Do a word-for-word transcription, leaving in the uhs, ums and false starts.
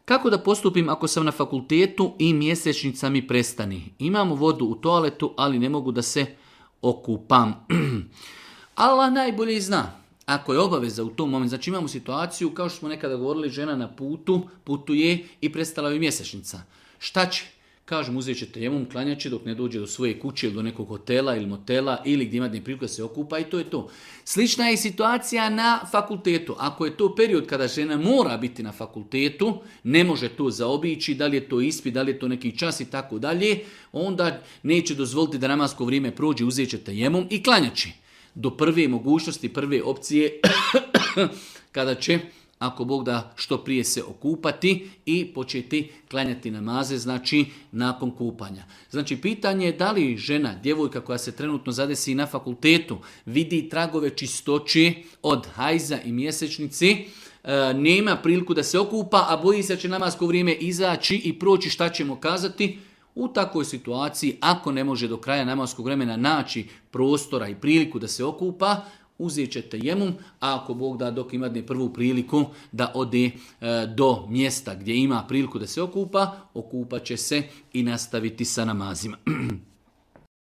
Kako da postupim ako sam na fakultetu i mjesečnica mi prestani? Imam vodu u toaletu, ali ne mogu da se okupam. Allah najbolje zna. Ako je obaveza u tom momentu, znači imamo situaciju, kao što smo nekada govorili, žena na putu, putuje i prestala je mjesečnica. Šta će? Kažem, uzet će tejemum, klanjat će dok ne dođe do svoje kuće ili do nekog hotela ili motela ili gdje ima dne priliku da se okupa i to je to. Slična je situacija na fakultetu. Ako je to period kada žena mora biti na fakultetu, ne može to zaobići, da li je to ispit, da li je to neki čas i tako dalje, onda neće dozvoliti da namasko vrijeme prođe, uzet će tejemum i klanjat će. Do prve mogućnosti, prve opcije kada će, ako Bog da, što prije se okupati i početi klanjati namaze, znači nakon kupanja. Znači pitanje je da li žena, djevojka koja se trenutno zadesi na fakultetu, vidi tragove čistoće od hajza i mjesečnici, e, nema priliku da se okupa, a boji se da će namasko vrijeme izaći i proći, šta ćemo kazati? U takvoj situaciji, ako ne može do kraja namaskog vremena naći prostora i priliku da se okupa, uzet će tejemum, a ako Bog da, dok ima dne prvu priliku da ode e, do mjesta gdje ima priliku da se okupa, okupat će se i nastaviti sa namazima.